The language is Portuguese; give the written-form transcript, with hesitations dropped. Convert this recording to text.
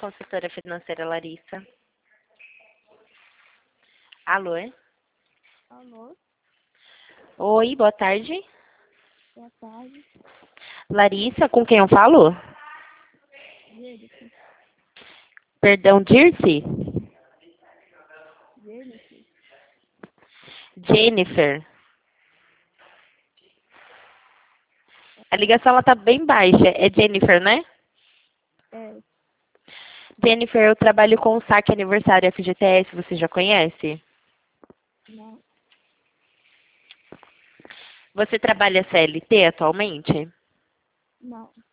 consultora financeira Larissa. Alô? Alô, Oi, boa tarde. boa tarde. Larissa, com quem eu falo? Jennifer. Perdão, Dirce? Jennifer. Jennifer. A ligação ela tá bem baixa. É Jennifer, né? É, Jennifer, eu trabalho com o saque aniversário FGTS, você já conhece? não, Você trabalha CLT atualmente? não.